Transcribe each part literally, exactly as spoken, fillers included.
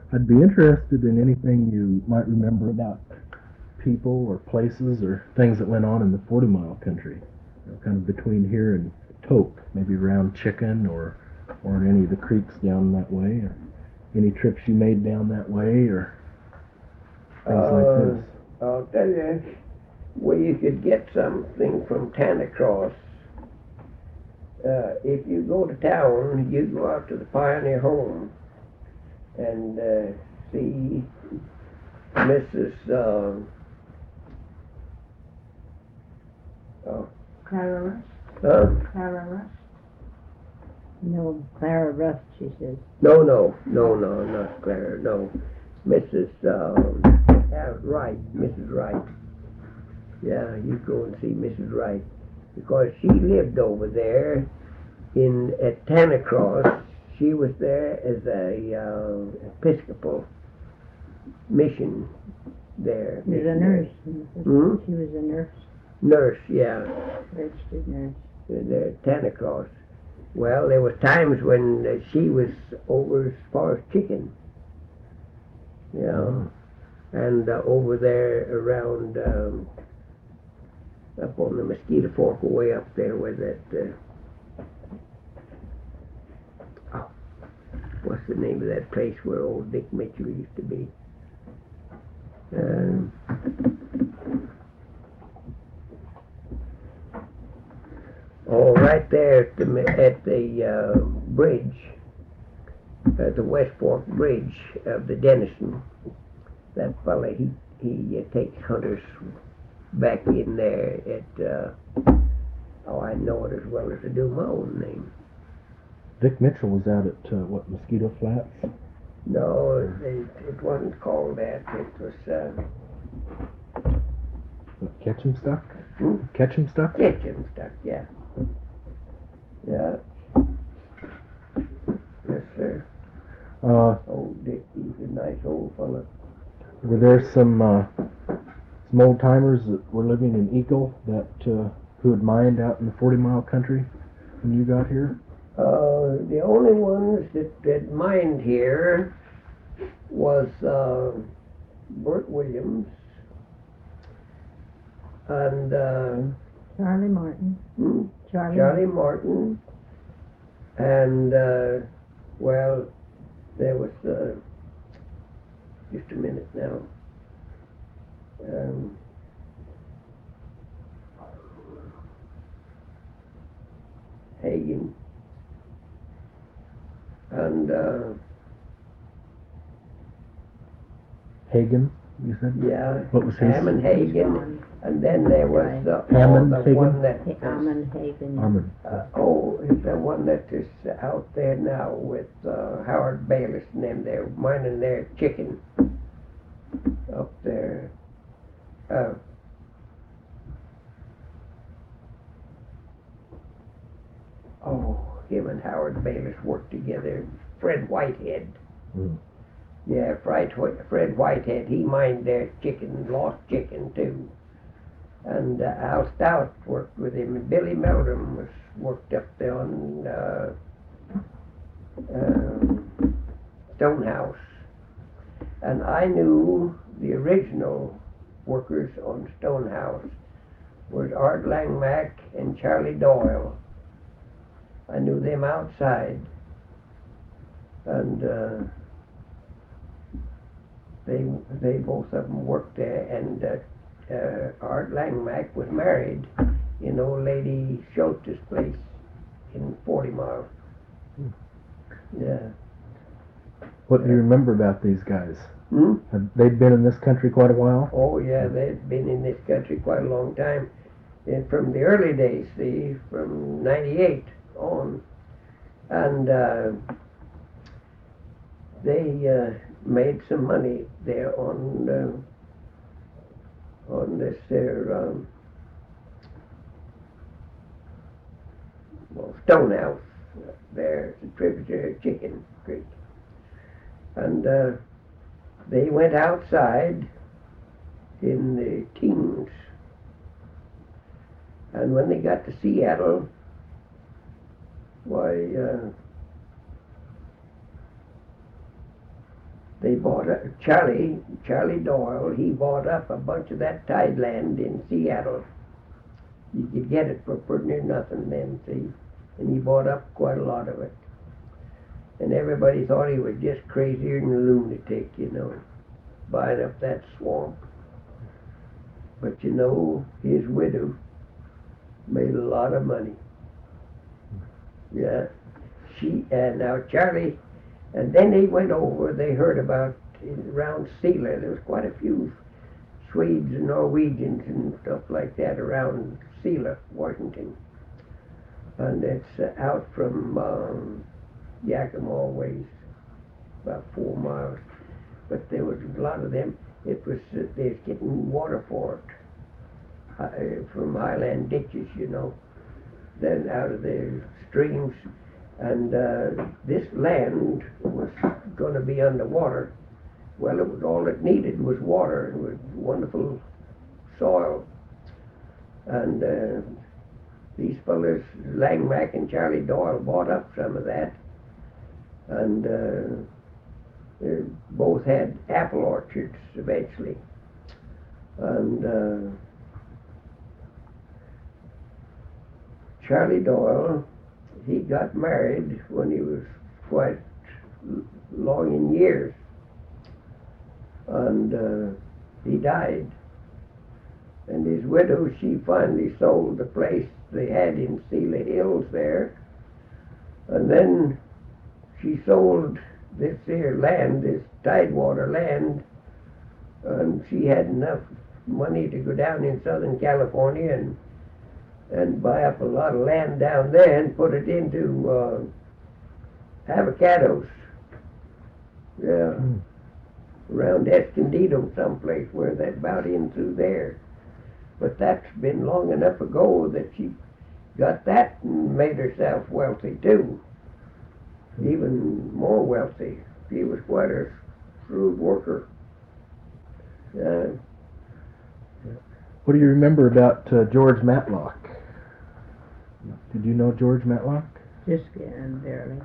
I'd be interested in anything you might remember about people or places or things that went on in the forty mile country, you know, kind of between here and Toke, maybe around Chicken or or in any of the creeks down that way, or any trips you made down that way, or things Uh, like this. I'll tell you where you could get something from Tanacross. Uh, if you go to town, you go out to the Pioneer Home and uh, see Missus Uh, oh, Clara Rush? huh? Clara Rush? No, Clara Ruff, she says. No, no, no, no, not Clara. No, Missus Um, uh, Wright, Missus Wright. Yeah, you go and see Missus Wright because she lived over there in at Tanacross. She was there as a uh, Episcopal mission there. She was a nurse. Hmm? She was a nurse, Nurse, yeah, registered nurse. there at Tanacross. Well, there was times when uh, she was over as far as Chicken. Yeah, and uh, over there around um, up on the Mosquito Fork, way up there where that. Uh, oh, what's the name of that place where old Dick Mitchell used to be? Um, oh, right there at the at the uh, bridge, at the West Fork Bridge of the Denison. That fella, he he uh, takes hunters back in there at. Uh, oh, I know it as well as I do my own name. Dick Mitchell was out at uh, what, Mosquito Flats? No, it, it wasn't called that. It was uh, What, Ketchum Stuck? Hmm? Ketchum Stuck? Kitchen stuff. Yeah. Yeah. Yes, sir. Uh, Old Dick, he's a nice old fella. were there some uh, some old timers that were living in Eagle that uh, who had mined out in the forty mile country when you got here? Uh, the only ones that, that mined here was uh, Bert Williams and uh, Charlie Martin. hmm, Charlie. Charlie Martin, and uh, well, there was uh, just a minute now. Um, Hagen and uh, Hagen, you said? yeah, What was his? Hammond Hagen, and then there was uh, Hammond oh, the Hagen? one that Hey, Armand Hagen. Armand. Uh, oh, is the one that is out there now with uh, Howard Bayless and them. They're mining their chicken up there. Uh, oh, him and Howard Bayless worked together. Fred Whitehead. Mm. Yeah, Fred, Fred Whitehead, he mined their chicken, lost chicken too. And uh, Al Stout worked with him, and Billy Meldrum was worked up there on uh, uh, Stonehouse. And I knew the original workers on Stonehouse was Art Langmack and Charlie Doyle. I knew them outside. And uh, they they both of them worked there, and uh, uh, Art Langmack was married in old lady Schultz's place in forty mile. Hmm. Yeah. What do you remember about these guys? Hmm? Have they been in this country quite a while? Oh yeah, they've been in this country quite a long time. And from the early days, see, from ninety-eight on. And uh, they uh, made some money there on uh, on this there um, well, Stonehouse there, it's a tributary of Chicken Creek. And uh, they went outside in the teens. And when they got to Seattle, why, uh, they they bought a, Charlie, Charlie Doyle, he bought up a bunch of that tide land in Seattle. You could get it for pretty near nothing then, see? And he bought up quite a lot of it. And everybody thought he was just crazier than a lunatic, you know, buying up that swamp. But you know, his widow made a lot of money. Yeah. She, and now Charlie, and then they went over, they heard about around Sealer, there was quite a few Swedes and Norwegians and stuff like that around Sealer, Washington. And it's uh, out from um, Yakima ways, about four miles. But there was a lot of them. It was, uh, they was getting water for it uh, from highland ditches, you know, then out of the streams. And uh, this land was going to be underwater. Well, it was all it needed was water. It was wonderful soil. And uh, these fellas, Lang Mac and Charlie Doyle, bought up some of that. And uh, they both had apple orchards eventually. And uh, Charlie Doyle, he got married when he was quite long in years. And uh, he died. And his widow, she finally sold the place they had in Sealy Hills there. And then she sold this here land, this Tidewater land, and she had enough money to go down in Southern California and and buy up a lot of land down there and put it into uh, avocados. Yeah. Mm. Around Escondido someplace where that about in through there. But that's been long enough ago that she got that and made herself wealthy too. Even more wealthy. She was quite a shrewd worker. Yeah. What do you remember about uh, George Matlock? Did you know George Matlock? Just getting barely.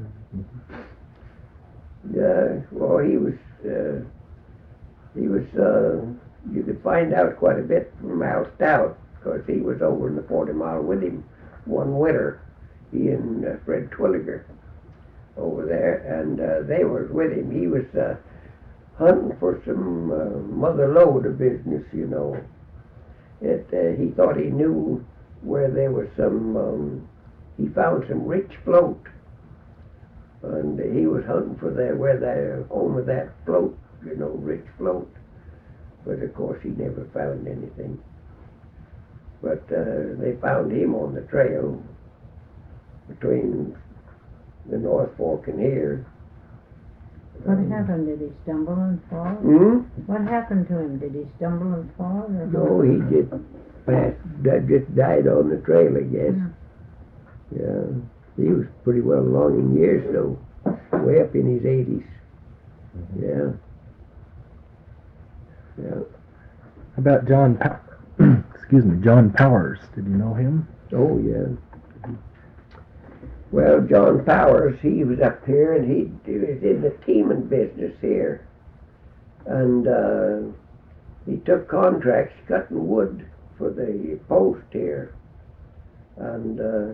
Yeah, well, he was, uh, he was, uh, you could find out quite a bit from Al Stout, because he was over in the forty mile with him one winter, he and uh, Fred Twilliger over there, and uh, they were with him. He was uh, hunting for some uh, mother lode of business, you know. It, uh, he thought he knew where there was some, um, he found some rich float, and he was hunting for that, where the home of that float, you know, rich float. But of course he never found anything. But uh, they found him on the trail between the North Fork and here. What um, happened? Did he stumble and fall? Hmm? What happened to him? Did he stumble and fall? Or No, he just passed, that just died on the trail, I guess. Yeah. Yeah, he was pretty well along in years, though, way up in his eighties. Yeah. Yeah. How about John Pow- excuse me, John Powers? Did you know him? Oh, yeah. Well, John Powers, he was up here, and he, he was in the teaming business here. And uh, he took contracts cutting wood for the post here. And uh,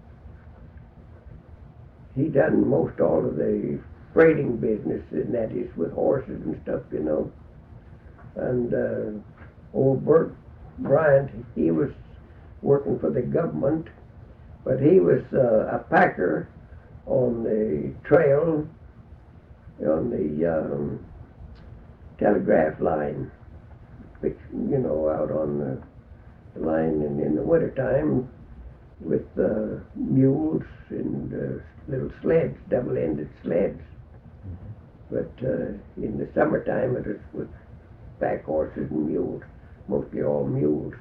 he done most all of the freighting business, and that is with horses and stuff, you know. And uh, old Bert Bryant, he was working for the government, but he was uh, a packer on the trail, on the um, telegraph line, which, you know, out on the line in, in the wintertime with uh, mules and uh, little sleds, double-ended sleds. But uh, in the summertime it was with pack horses and mules, mostly all mules.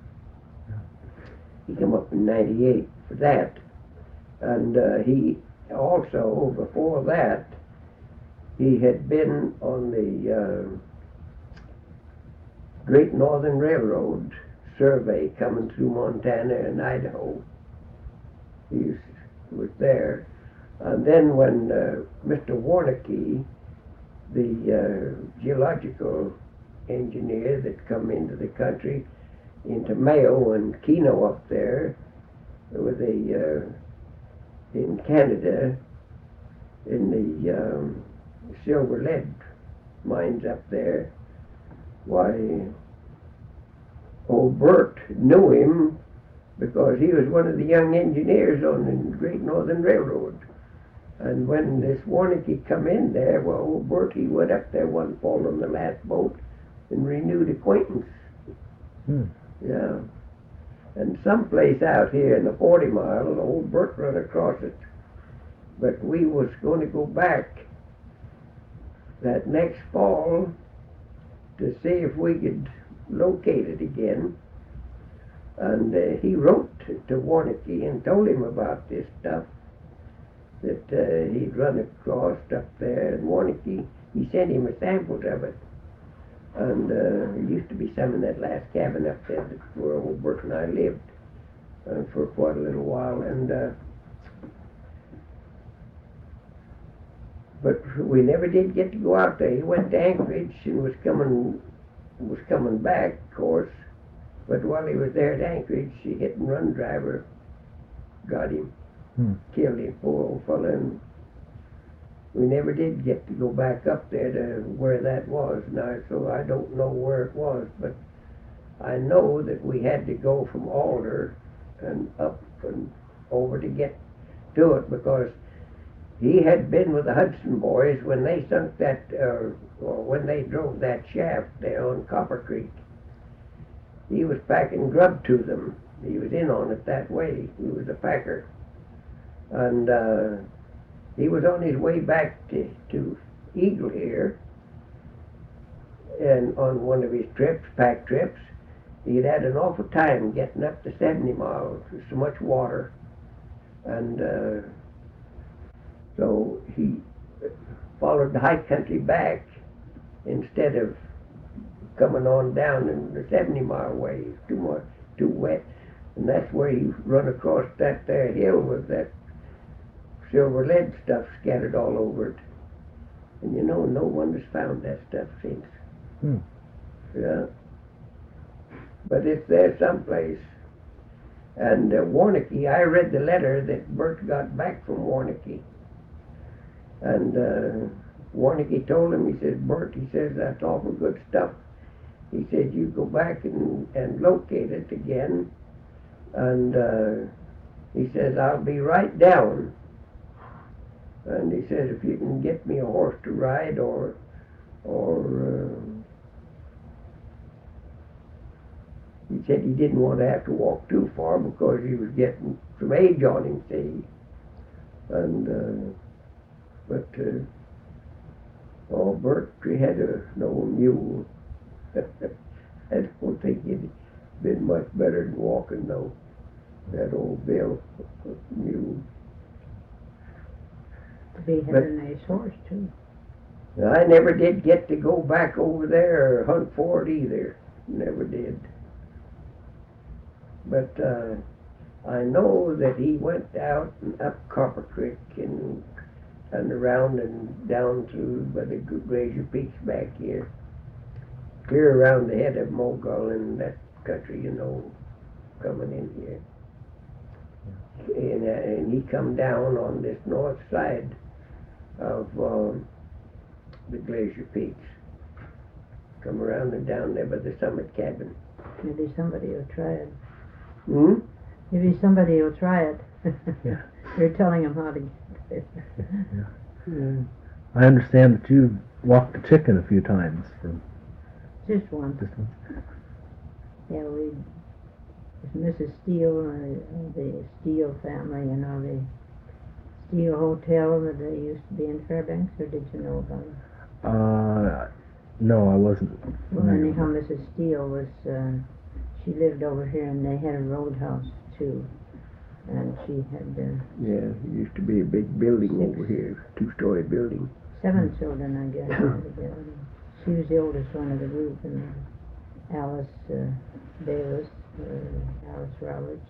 He came up in ninety-eight for that. And uh, he also, before that, he had been on the uh, Great Northern Railroad survey coming through Montana and Idaho. He was, was there. And then when uh, Mister Warneke, the uh, geological engineer that come into the country, into Mayo and Keno up there, with a uh, in Canada, in the um, silver lead mines up there. Why, old Bert knew him because he was one of the young engineers on the Great Northern Railroad. And when this Warnicki come in there, well, old Bert, he went up there one fall on the last boat and renewed acquaintance. Hmm. Yeah. And someplace out here in the forty mile, old Bert run across it. But we was going to go back that next fall to see if we could locate it again. And uh, he wrote to, to Warnicki and told him about this stuff that uh, he'd run across up there. And Warnicki, he sent him a samples of it. And uh, there used to be some in that last cabin up there that where old Bert and I lived uh, for quite a little while. And uh, but we never did get to go out there. He went to Anchorage and was coming was coming back, of course. But while he was there at Anchorage, the hit and run driver got him, Hmm. killed him, poor old fella. And we never did get to go back up there to where that was now, so I don't know where it was, but I know that we had to go from Alder and up and over to get to it, because he had been with the Hudson boys when they sunk that, uh, or when they drove that shaft there on Copper Creek. He was packing grub to them. He was in on it that way. He was a packer. And uh, he was on his way back to, to Eagle here, and on one of his trips, pack trips, he'd had an awful time getting up to seventy miles. There's so much water. And uh, so he followed the high country back instead of coming on down in the seventy mile way. It's too much, too wet. And that's where he run across that there hill with that silver lead stuff scattered all over it. And you know, no one has found that stuff since. Hmm. Yeah. But it's there someplace. And uh, Warnicki, I read the letter that Bert got back from Warnicki. And uh, Warnicki told him, he says, Bert, he says, that's awful good stuff. He said, you go back and, and locate it again. And uh, he says, I'll be right down. And he says, if you can get me a horse to ride, or, or uh, he said he didn't want to have to walk too far because he was getting some age on him, see. And, uh, but, uh, oh, Bert, he had a, no mule. I don't think he'd been much better than walking, though, that old Bill mule. He had But- a nice horse too. I never did get to go back over there or hunt for it either. Never did. But uh, I know that he went out and up Copper Creek and and around and down through by the Glacier Peaks back here, clear around the head of Mogul and that country, you know, coming in here. And, uh, and he come down on this north side of um, the Glacier Peaks. Come around and down there by the Summit Cabin. Maybe somebody will try it. Hmm? Maybe somebody will try it. Yeah. You're telling them how to get there. Yeah. I understand that you've walked the chicken a few times from Just one. distance. Yeah, we, Missus Steele, uh, the Steele family, you know, the Steele Hotel that they used to be in Fairbanks, or did you know about it? Uh, no, I wasn't. Well, familiar anyhow, with Missus Steele was, uh, she lived over here, and they had a roadhouse too, and she had uh, Yeah, it used to be a big building over here, two-story building. seven children, I guess, altogether. She was the oldest one of the group, and uh, Alice uh, Davis, uh, Alice Roberts,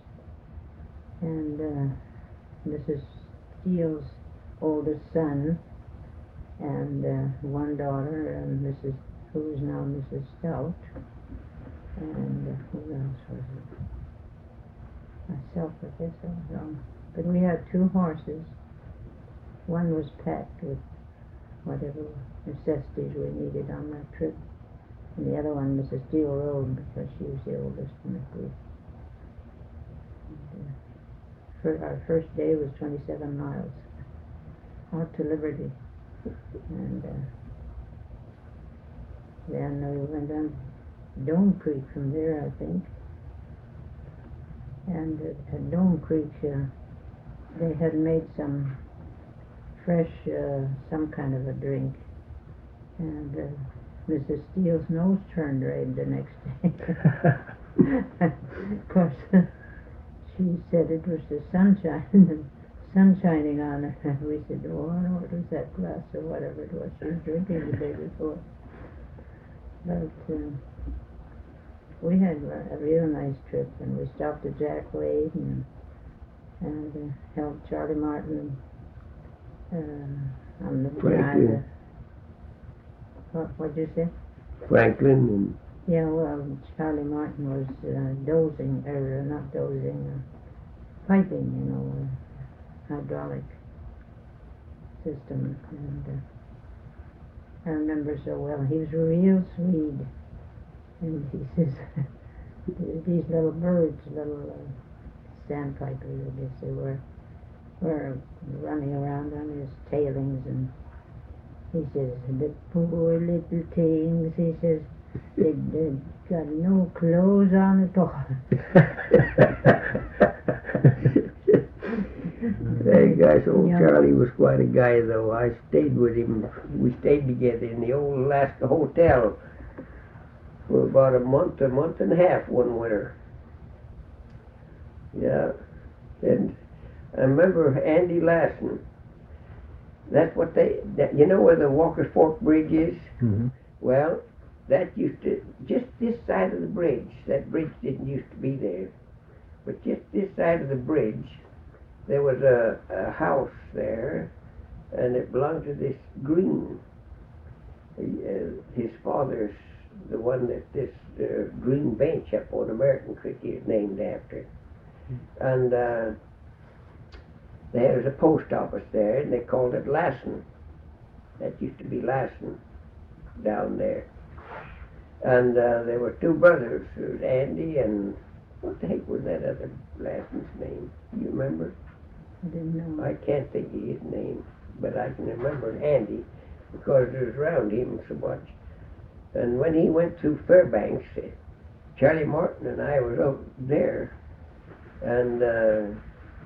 and uh, Missus Steele's oldest son and uh, one daughter, and Missus who is now Missus Stout, and uh, who else was it? Myself, I guess I was wrong. But we had two horses. One was packed with whatever necessities we needed on that trip, and the other one Missus Steele rode because she was the oldest in the group. And, uh, for our first day was twenty-seven miles out to Liberty, and uh, then we went down Dome Creek from there, I think. And uh, at Dome Creek, uh, they had made some fresh, uh, some kind of a drink, and uh, Missus Steele's nose turned red the next day. Of course, she said it was the sunshine, and sun shining on her, and we said, oh, I know it was that glass or whatever it was she was drinking the day before. But uh, we had a real nice trip, and we stopped at Jack Wade and, and uh, helped Charlie Martin uh, on the Franklin. behind the, what, what'd you say? Franklin and Yeah, well, Charlie Martin was uh, dozing, or uh, not dozing, uh, piping, you know, uh, hydraulic system, and uh, I remember so well. He was real sweet, and he says, these little birds, little uh, sandpipers, I guess they were, were running around on his tailings, and he says, the poor little things, he says, they, they got no clothes on at all. Hey gosh, old Yeah. Charlie was quite a guy though. I stayed with him. We stayed together in the old Alaska Hotel for about a month, a month and a half one winter. Yeah. And I remember Andy Lassen. That's what they, that, you know where the Walker's Fork Bridge is? Mm-hmm. Well, that used to, just this side of the bridge, that bridge didn't used to be there, but just this side of the bridge, there was a, a house there, and it belonged to this Green. Uh, his father's the one that this uh, Green bench up on American Creek is named after. And uh, there was a post office there, and they called it Lassen. That used to be Lassen down there. And uh, there were two brothers, there was Andy and, what the heck was that other Lassen's name? Do you remember? I didn't know. I can't think of his name, but I can remember Andy because it was around him so much. And when he went through Fairbanks, uh, Charlie Martin and I was out there, and uh,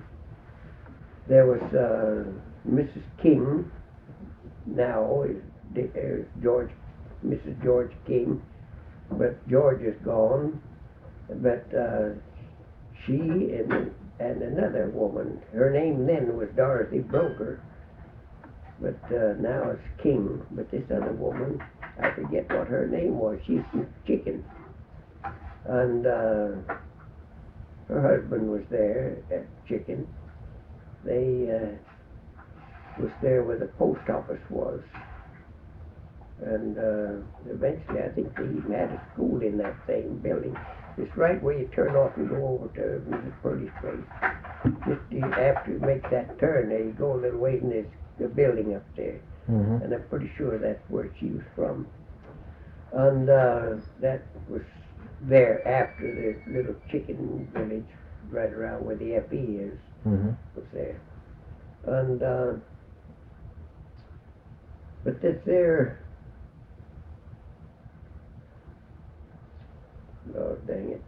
there was uh, Missus King, now is uh, George, Missus George King, but George is gone. But uh, she and and another woman, her name then was Dorothy Broker, but uh, now it's King. But this other woman, I forget what her name was. She's from Chicken, and uh, her husband was there at Chicken. They uh, was there where the post office was, and uh, eventually I think they even had a school in that same building. It's right where you turn off and go over to Missus Purdy's place. Just you- after you make that turn there, you go a little ways and there's a building up there. Mm-hmm. And I'm pretty sure that's where she was from. And uh, that was there after the little chicken village right around where the F E is, Mm-hmm. was there. And, uh, but that's there. Oh, dang it.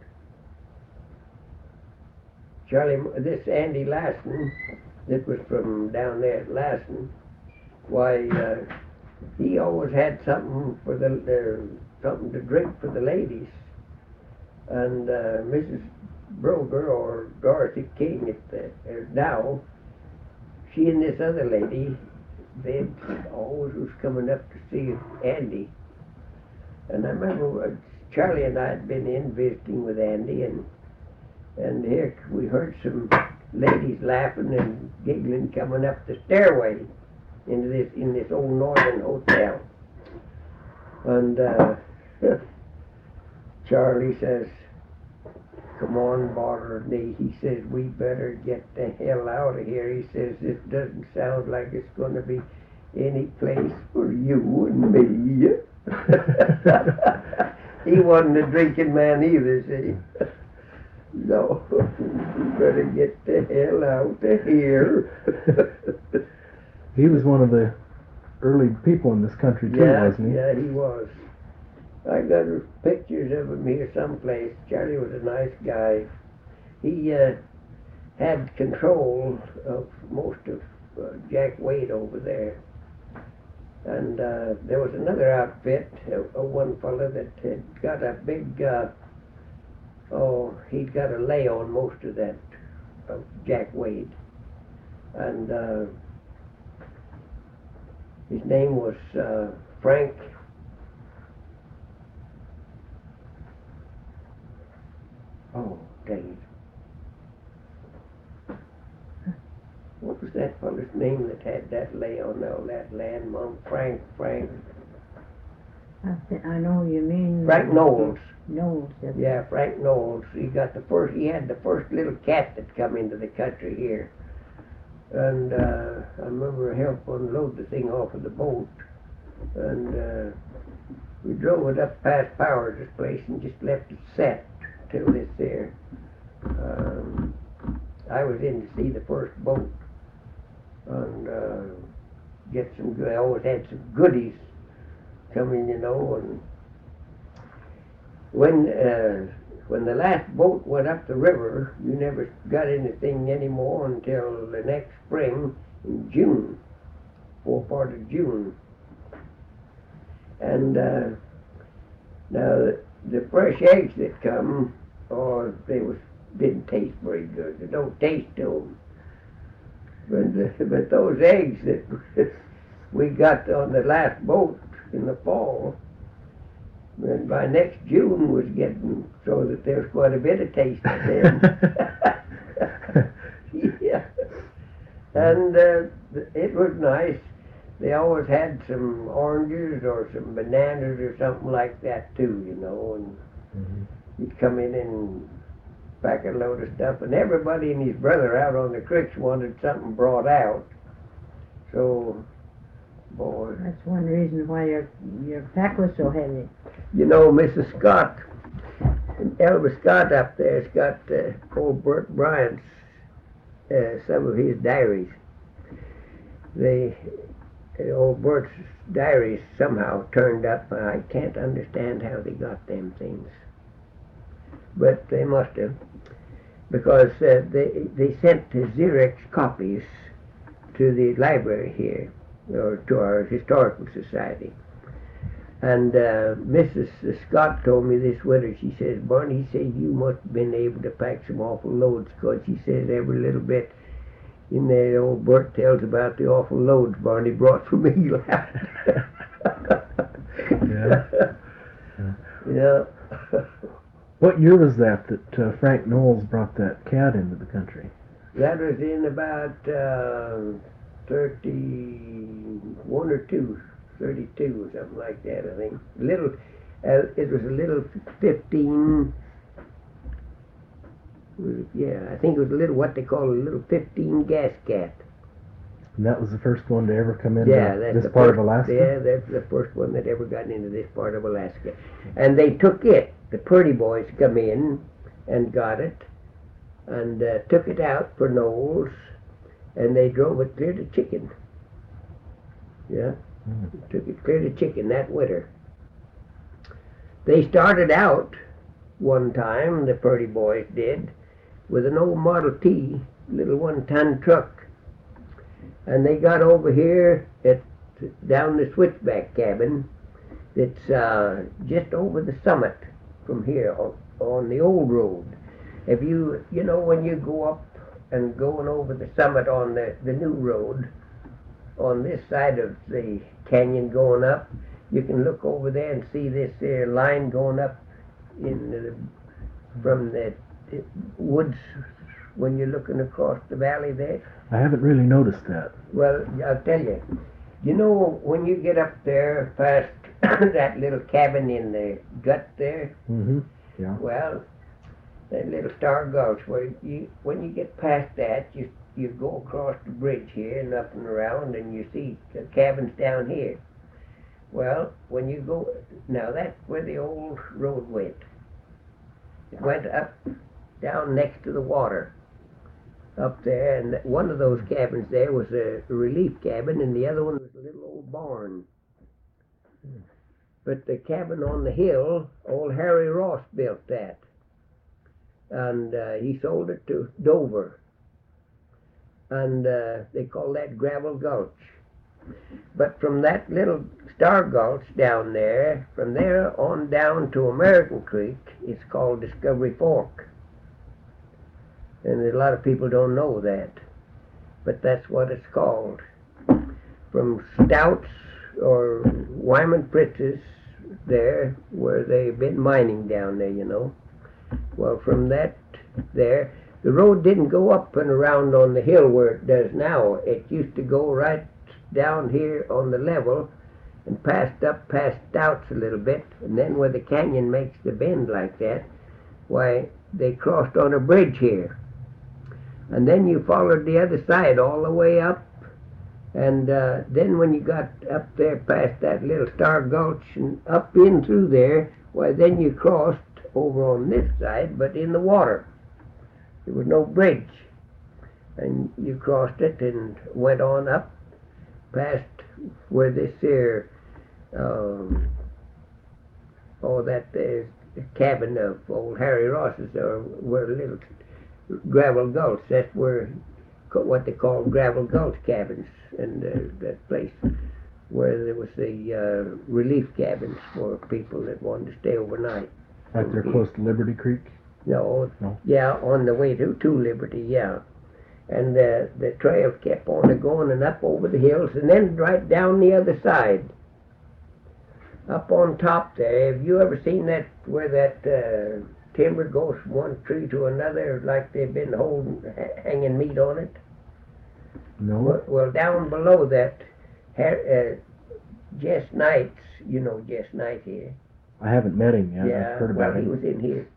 Charlie, this Andy Lassen, that was from down there at Lassen, why, uh, he always had something for the, uh, something to drink for the ladies. And uh, Missus Broger, or Dorothy King at the, uh, now, she and this other lady, they always was coming up to see Andy. And I remember uh, Charlie and I had been in visiting with Andy, and and here we heard some ladies laughing and giggling coming up the stairway. into this in this old Northern hotel. And uh, Charlie says, "Come on, Bartley," he says, "we better get the hell out of here." He says, "This doesn't sound like it's going to be any place for you and me." He wasn't a drinking man either, see. No, we better get the hell out of here. He was one of the early people in this country too, Yeah, wasn't he? yeah, he was. I got pictures of him here someplace. Charlie was a nice guy. He uh, had control of most of uh, Jack Wade over there. And uh, there was another outfit, uh, uh, one fellow that had got a big, uh, oh, he'd got a lay on most of that, of Jack Wade. And uh, his name was uh, Frank. Oh, dang it. What was that fellow's name that had that lay on all that land, Mom? Frank, Frank. I, th- I know you mean. Frank Knowles. Knowles, yes. Yeah, Frank Knowles. He got the first, he had the first little cat that come into the country here. And uh, I remember help unload the thing off of the boat. And uh, we drove it up past Powers' place and just left it set till this there. Um, I was in to see the first boat and uh, get some good. I always had some goodies coming, you know. And when uh, when the last boat went up the river, you never got anything anymore until the next spring in June, four part of June. And uh, now the, the fresh eggs that come, or they was didn't taste very good. They don't taste to them. But, uh, but those eggs that we got on the last boat in the fall, and by next June was getting so that there was quite a bit of taste to them. Yeah. And uh, it was nice. They always had some oranges or some bananas or something like that too, you know, and Mm-hmm. you'd come in and pack a load of stuff, and everybody and his brother out on the creeks wanted something brought out. So, boy, That's one reason why your your pack was so heavy. you know, Missus Scott, Elvis Scott up there's got uh, old Bert Bryant's, uh, some of his diaries. They, uh, old Bert's diaries somehow turned up. I can't understand how they got them things. But they must have, because uh, they they sent the Xerox copies to the library here, or to our historical society. And uh, Missus Scott told me this winter, she says, "Barney," he said, "you must have been able to pack some awful loads," because she says every little bit in there, old Bert tells about the awful loads Barney brought from England. Yeah. Yeah. What year was that that uh, Frank Knowles brought that cat into the country? That was in about uh, thirty-one or two, thirty-two or something like that, I think. Little, uh, it was a little fifteen. Yeah, I think it was a little what they call a little fifteen gas cat. And that was the first one to ever come into Yeah, that's this the part first, of Alaska? Yeah, that's the first one that ever got into this part of Alaska. And they took it. The Purdy boys come in and got it and uh, took it out for Knowles, and they drove it clear to Chicken. Yeah, Mm. took it clear to Chicken that winter. They started out one time, the Purdy boys did, with an old Model T, little one-ton truck. And they got over here at down the switchback cabin that's uh, just over the summit from here on, on the old road. If you, you know, when you go up and going over the summit on the, the new road, on this side of the canyon going up, you can look over there and see this uh, line going up in the, from the, the woods when you're looking across the valley there. I haven't really noticed that. Well, I'll tell you, You know, when you get up there past that little cabin in the gut there, Mm-hmm. Yeah. well, that little Star Gulch, where you, when you get past that, you you go across the bridge here and up and around, and you see the cabins down here. Well, when you go, now that's where the old road went. It went up, down next to the water, up there, and one of those cabins there was a relief cabin, and the other one was a little old barn. But the cabin on the hill, old Harry Ross built that, and uh, he sold it to Dover, and uh, they call that Gravel Gulch. But from that little Star Gulch down there, from there on down to American Creek, it's called Discovery Fork. And a lot of people don't know that, but that's what it's called. From Stouts or Wyman Fritz's there, where they've been mining down there, you know. Well, from that there, the road didn't go up and around on the hill where it does now. It used to go right down here on the level and passed up past Stouts a little bit, and then where the canyon makes the bend like that, why, they crossed on a bridge here. And then you followed the other side all the way up, and uh, then when you got up there past that little Star Gulch and up in through there, why, then you crossed over on this side, but in the water. There was no bridge. And you crossed it and went on up past where this here, um, oh, that uh, cabin of old Harry Ross's, or where little Gravel Gulch, that's where, what they call Gravel Gulch cabins, and uh, that place where there was the uh, relief cabins for people that wanted to stay overnight. Right there close to Liberty Creek? No, No. yeah, on the way to, to Liberty, yeah. And uh, the trail kept on going and up over the hills, and then right down the other side. Up on top there, have you ever seen that, where that uh, timber goes from one tree to another, like they've been holding, ha- hanging meat on it? No. Well, well down below that, uh, Jess Knight's, you know Jess Knight here. I haven't met him yet. Yeah, I've heard well, about he him. was in here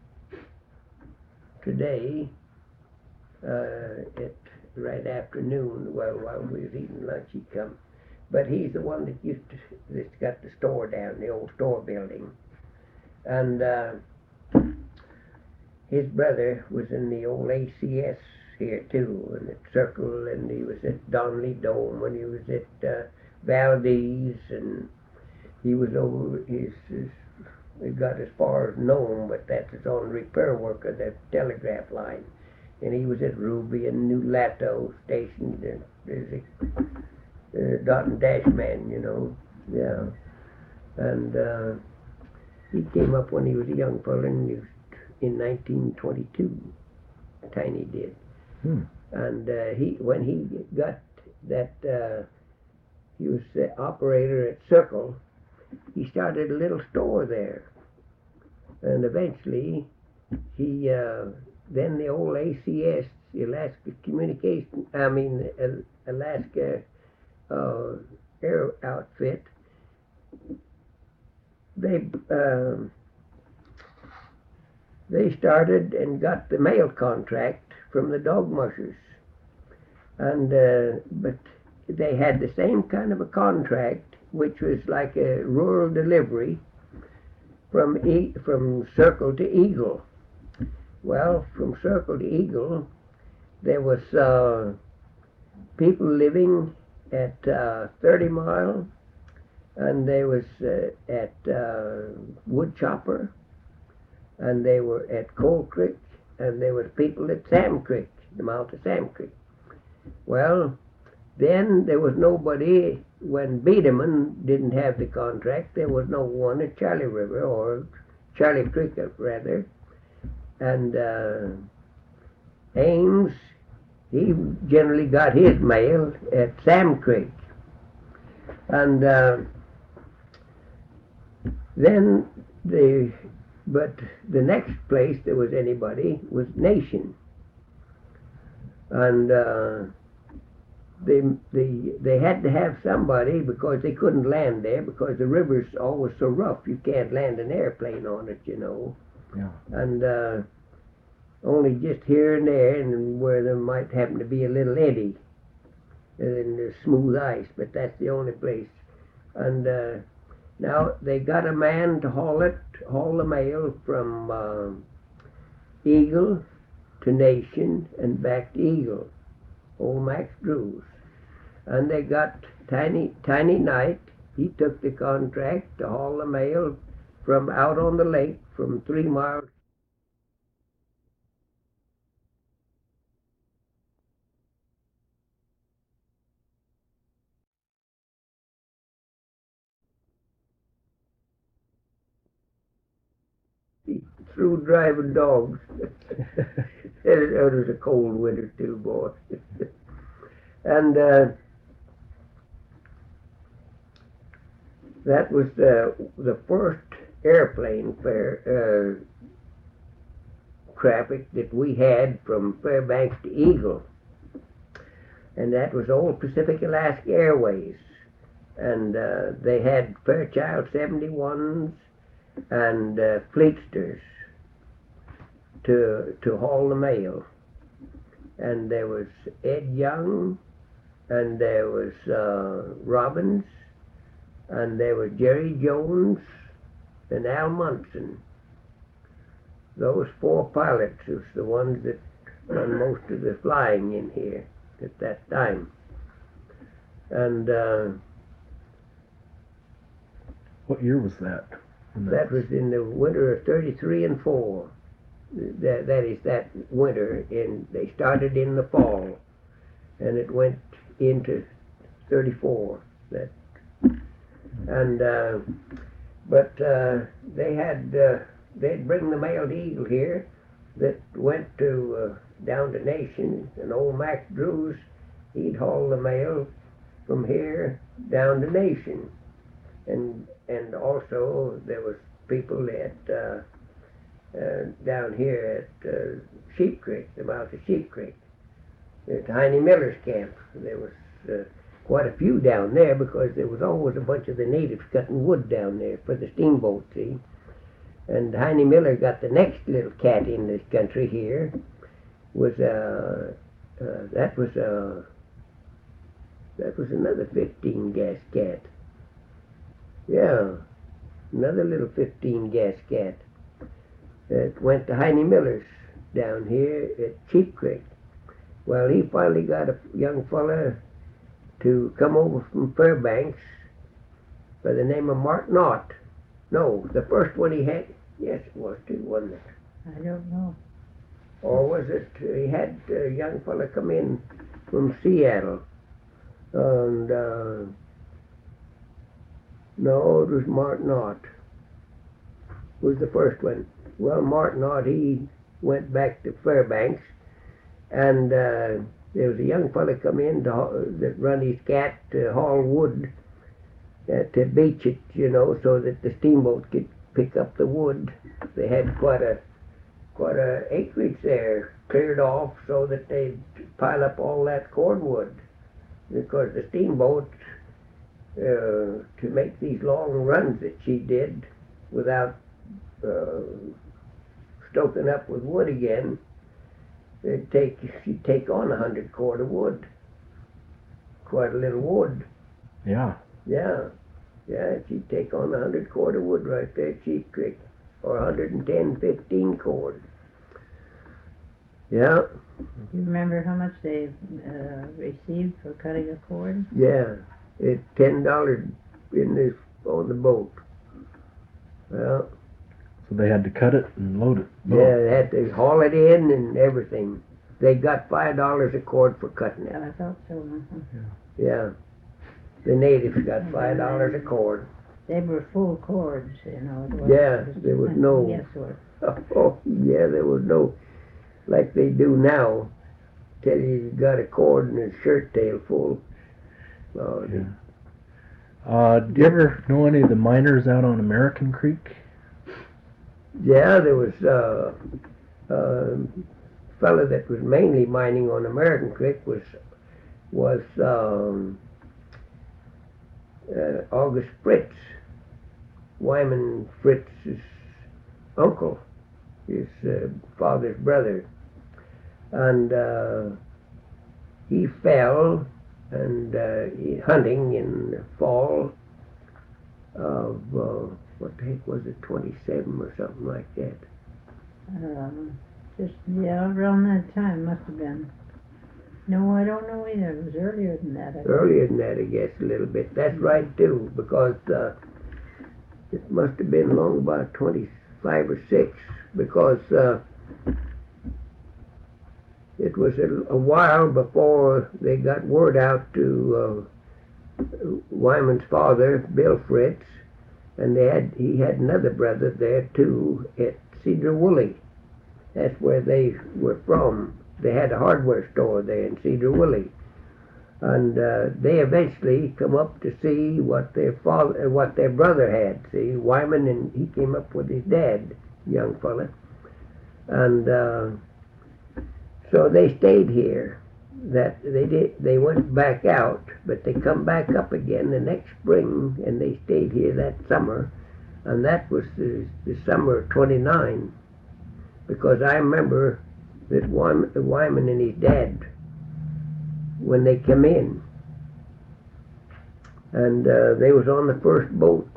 today, uh, at right afternoon. Well, while we was eating lunch, he come. But he's the one that used to, that's got the store down, the old store building. And uh, his brother was in the old A C S here too, and at Circle, and he was at Donnelly Dome, and he was at uh, Valdez, and he was over his, his we got as far as Nome, but that was on repair work of the telegraph line. And he was at Ruby and New Lato stationed, and there's a uh, dot and dash man, you know, yeah. And uh, he came up when he was a young fellow, and he was in nineteen twenty-two, Tiny did. Hmm. And uh, he, when he got that, uh, he was the operator at Circle, he started a little store there. And eventually, he, uh, then the old A C S, the Alaska Communication, I mean, uh, Alaska uh, Air Outfit, they, um, they started and got the mail contract from the dog mushers. And, uh, but they had the same kind of a contract, which was like a rural delivery from e- from Circle to Eagle. Well, from Circle to Eagle, there was uh, people living at uh, thirty Mile, and they was uh, at uh, Woodchopper, and they were at Coal Creek, and there was people at Sam Creek, the mouth of Sam Creek. Well, then there was nobody, when Biederman didn't have the contract, there was no one at Charlie River, or Charlie Creek rather, and uh, Ames, he generally got his mail at Sam Creek. And uh, then the, but the next place there was anybody was Nation. And uh, they, they, they had to have somebody because they couldn't land there because the river's always so rough you can't land an airplane on it, you know. Yeah. And uh, only just here and there, and where there might happen to be a little eddy and the smooth ice, but that's the only place. And uh, now they got a man to haul it, haul the mail from uh, Eagle to Nation and back to Eagle, old Max Drews. And they got Tiny Tiny Knight. He took the contract to haul the mail from out on the lake from three miles. Through driving dogs. It was a cold winter too, boy. And uh, that was the the first airplane fare uh, traffic that we had from Fairbanks to Eagle, and that was old Pacific Alaska Airways, and uh, they had Fairchild seventy-ones and uh, Fleetsters to to haul the mail. And there was Ed Young, and there was uh, Robbins, and there was Jerry Jones and Al Munson. Those four pilots was the ones that done most of the flying in here at that time. And uh, What year was that? When that was in the winter of thirty-three and four. That, that is that winter, and they started in the fall, and it went into thirty-four. That, and uh, but uh, they had uh, they'd bring the mail to Eagle here, that went to uh, down to Nation, and old Max Drews, he'd haul the mail from here down to Nation, and and also there was people at. Uh, Uh, down here at uh, Sheep Creek, the mouth of Sheep Creek, at Heine Miller's camp. There was uh, quite a few down there because there was always a bunch of the natives cutting wood down there for the steamboat, see. And Heine Miller got the next little cat in this country here. Was uh, uh, that was uh, that was another fifteen gas cat. Yeah, another little fifteen gas cat. It went to Heine Miller's down here at Sheep Creek. Well, he finally got a young fella to come over from Fairbanks by the name of Martin Ott. No, the first one he had, yes, it was too, wasn't it? I don't know. Or was it, uh, he had a young fella come in from Seattle. And, uh, no, it was Martin Ott. Was the first one. Well, Martin Ott, he went back to Fairbanks, and uh, there was a young fella come in to, that run his cat to haul wood uh, to beach it, you know, so that the steamboat could pick up the wood. They had quite a quite a acreage there cleared off so that they'd pile up all that cordwood, because the steamboat, uh, to make these long runs that she did without uh, stoking up with wood again, it'd take, she'd take on a hundred cord of wood. Quite a little wood. Yeah. Yeah. Yeah, she'd take on a hundred cord of wood right there at Sheep Creek. Or a hundred and ten, fifteen cord. Yeah. Do you remember how much they uh, received for cutting a cord? Yeah. It's ten dollars in this on the boat. Well, So they had to cut it and load it. yeah, they had to haul it in and everything. They got five dollars a cord for cutting it. Yeah, I thought so. Uh-huh. Yeah. The natives got five dollars a cord. They were full cords, you know. It wasn't Yeah, just there was a no- guesswork. Oh, yeah, there was no, like they do now, tell you you got a cord and a shirt tail full. Oh, Yeah. Uh, do you ever know any of the miners out on American Creek? yeah, there was uh, a fella that was mainly mining on American Creek was was um, uh, August Fritz, Wyman Fritz's uncle, his uh, father's brother. And uh, he fell and uh, he, hunting in the fall of, uh, what the heck was it, twenty-seven or something like that. Um, just, yeah, around that time must have been. No, I don't know either. It was earlier than that. I think. Earlier than that, I guess, a little bit. That's right, too, because uh, it must have been long about twenty-five or six, because uh, it was a, a while before they got word out to uh, Wyman's father, Bill Fritz, and they had he had another brother there, too, at Cedar Woolley. That's where they were from. They had a hardware store there in Cedar Woolley. And uh, they eventually come up to see what their father, what their brother had. See, Wyman, and he came up with his dad, young fella, and uh, so they stayed here. That they did, they went back out, but they come back up again the next spring, and they stayed here that summer, and that was the, the summer of twenty-nine, because I remember that Wyman, Wyman and his dad, when they come in, and uh, they was on the first boat,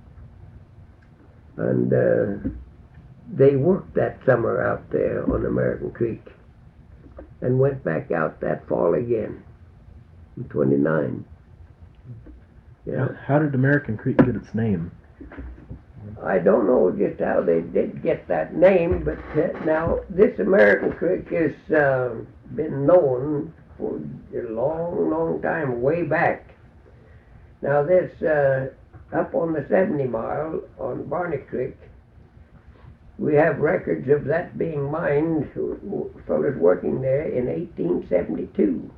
and uh, they worked that summer out there on American Creek, and went back out that fall again in twenty-nine. Yeah, How did American Creek get its name? I don't know just how they did get that name, but uh, now this American Creek has uh, been known for a long, long time, way back. Now this, uh, up on the seventy mile on Barney Creek, we have records of that being mined, fellas working there in eighteen seventy-two.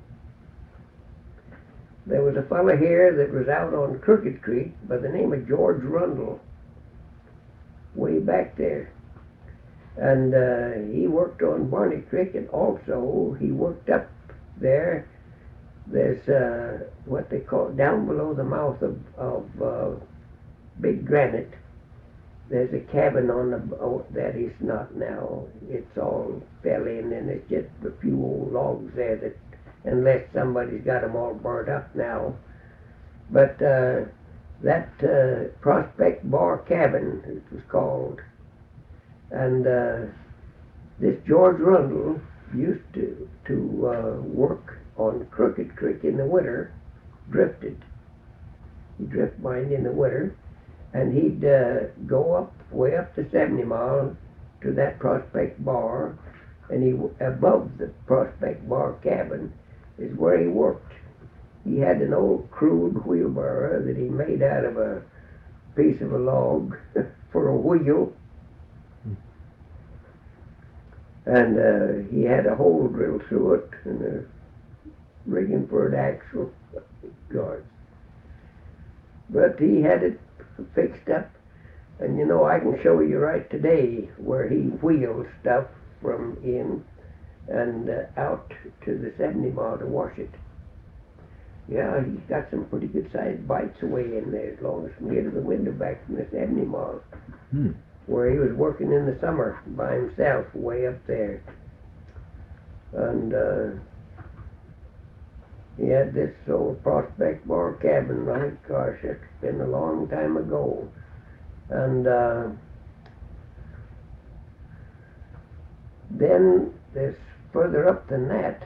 There was a fellow here that was out on Crooked Creek by the name of George Rundle, way back there. And uh, he worked on Barney Creek, and also he worked up there. There's uh, what they call, down below the mouth of, of uh, Big Granite, there's a cabin on the, oh, that is not now. It's all fell in, and it's just a few old logs there that, unless somebody's got them all burnt up now. But uh, that uh, Prospect Bar Cabin, it was called, and uh, this George Rundle used to to uh, work on Crooked Creek in the winter, drifted. He drift mined in the winter, and he'd uh, go up, way up the seventy mile to that Prospect Bar, and he, above the Prospect Bar cabin is where he worked. He had an old crude wheelbarrow that he made out of a piece of a log for a wheel, and uh, he had a hole drilled through it and a rigging for an axle guard. But he had it fixed up, and you know, I can show you right today where he wheeled stuff from in and uh, out to the seventy mile to wash it. Yeah, he's got some pretty good sized bites away in there, as long as from here to the window back from the seventy mile, Hmm. where he was working in the summer by himself way up there. And uh, he had this old Prospect Bar cabin. My gosh, it's been a long time ago. And uh, then there's further up than that.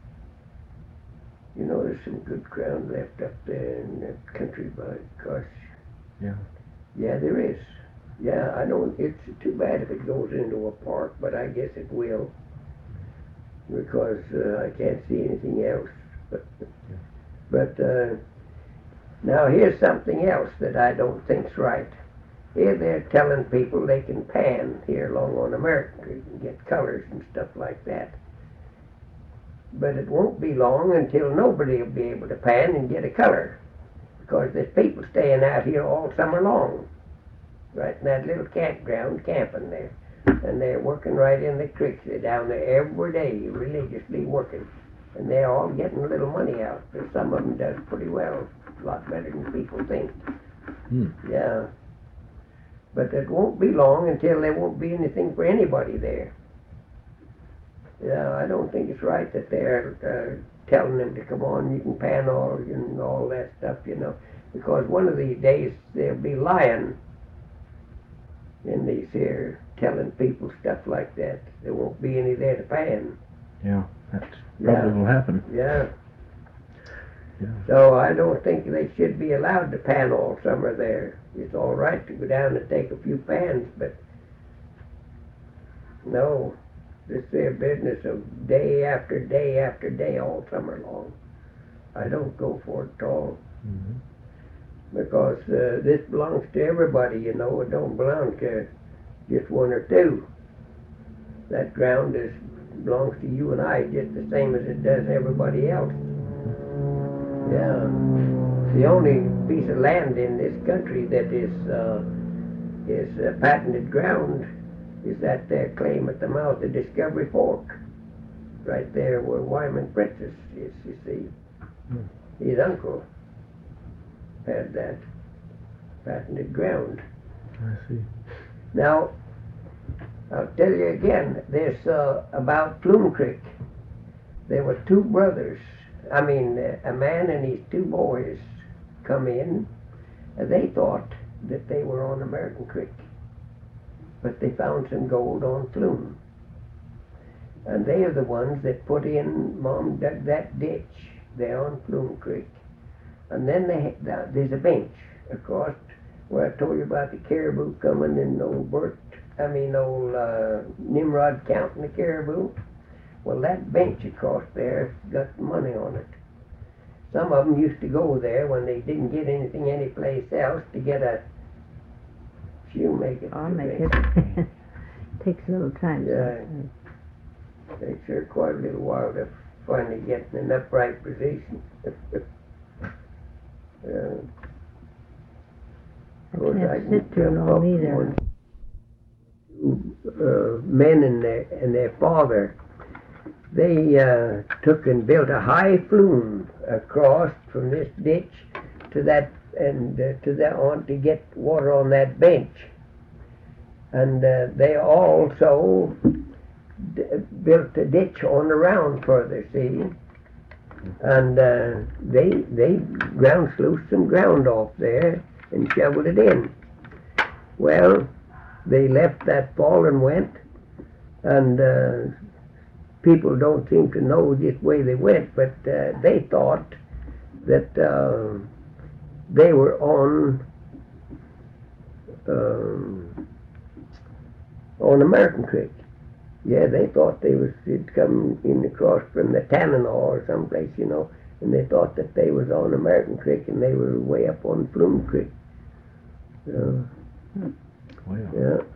You know, there's some good ground left up there in that country, by gosh. Yeah. Yeah, there is. Yeah, I don't, it's too bad if it goes into a park, but I guess it will, because uh, I can't see anything else. But, but uh, now here's something else that I don't think's right. Here they're telling people they can pan here along on American Creek and get colors and stuff like that. But it won't be long until nobody will be able to pan and get a color, because there's people staying out here all summer long, right in that little campground, camping there. And they're working right in the creek. They're down there every day, religiously working. and they're all getting a little money out. But some of them does pretty well, a lot better than people think. Hmm. Yeah. But it won't be long until there won't be anything for anybody there. Yeah, I don't think it's right that they're uh, telling them to come on, you can pan all and all that stuff, you know, because one of these days they'll be lying in these here, telling people stuff like that. There won't be any there to pan. Yeah, that's probably Yeah. will happen. Yeah. Yeah. So I don't think they should be allowed to pan all summer there. It's all right to go down and take a few pans, but no, this their business of day after day after day all summer long. I don't go for it at all, Mhm. because uh, this belongs to everybody, you know. It don't belong to just one or two. That ground is belongs to you and I just the same as it does everybody else. Yeah. The only piece of land in this country that is uh, is uh, patented ground is that there claim at the mouth of Discovery Fork, right there where Wyman Princess is. You see, Hmm. his uncle had that patented ground. I see. Now, I'll tell you again. There's uh, about Plume Creek. There were two brothers. I mean, uh, a man and his two boys come in, and they thought that they were on American Creek, but they found some gold on Plume. And they are the ones that put in, Mom dug that ditch there on Plume Creek. And then they, there's a bench across where I told you about the caribou coming and old Bert, I mean old uh, Nimrod counting the caribou. Well, that bench across there got money on it. Some of them used to go there when they didn't get anything anyplace else to get a shoemaker. I'll make it. Takes a little time. Yeah. sometimes. Takes her quite a little while to finally get in an upright position. uh, I Of course, I can't can sit too jump long up either. one- Uh, men and their and their father, they uh, took and built a high flume across from this ditch to that and uh, to that on to get water on that bench, and uh, they also d- built a ditch on the round further. See, and uh, they they ground sluiced some ground off there and shoveled it in. Well, they left that fall and went, and uh, people don't seem to know just where they went, but uh, they thought that uh, they were on um, on American Creek. Yeah, they thought they was had come in across from the Tanana or someplace, you know, and they thought that they was on American Creek and they were way up on Plume Creek. Uh, Wow. yeah.